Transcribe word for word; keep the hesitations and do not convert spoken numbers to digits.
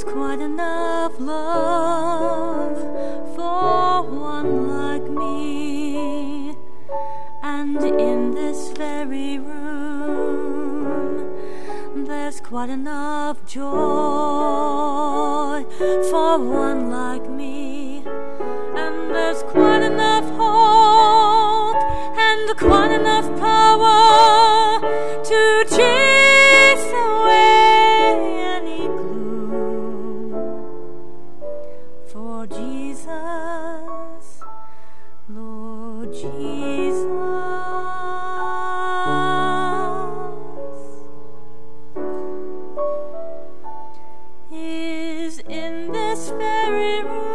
quite enough love for one like me, and in this very room there's quite enough joy for one like me, and there's quite enough hope and quite enough power to chase away any gloom. For Jesus, Lord Jesus, is in this very room.